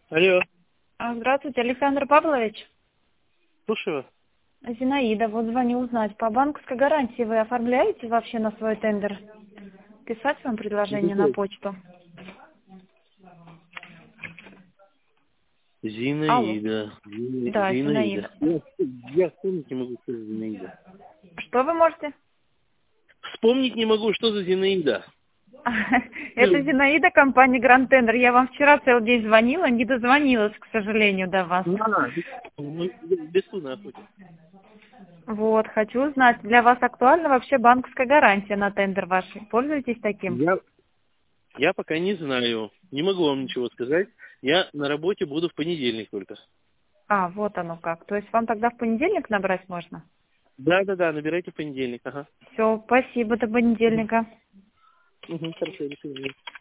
Алло, Здравствуйте, Александр Павлович. слушаю вас. Зинаида, вот звоню узнать, по банковской гарантии вы оформляете вообще на свой тендер? Писать вам предложение на почту? Алло. Зинаида. Да, Зинаида. Зинаида. Я вспомнить не могу, что за Зинаида. Что вы можете? Вспомнить не могу, что за Зинаида. Это Зинаида, компания Гранд Тендер. Я вам вчера целый день звонила, не дозвонилась, к сожалению, до вас. Бесстудно охотник. Вот, хочу узнать, для вас актуальна вообще банковская гарантия на тендер ваш? Пользуетесь таким? Я пока не знаю. Не могу вам ничего сказать. Я на работе буду в понедельник только. Вот оно как. То есть вам тогда в понедельник набрать можно? Да, набирайте в понедельник. Ага. Все, спасибо, до понедельника. Хорошо, до свидания.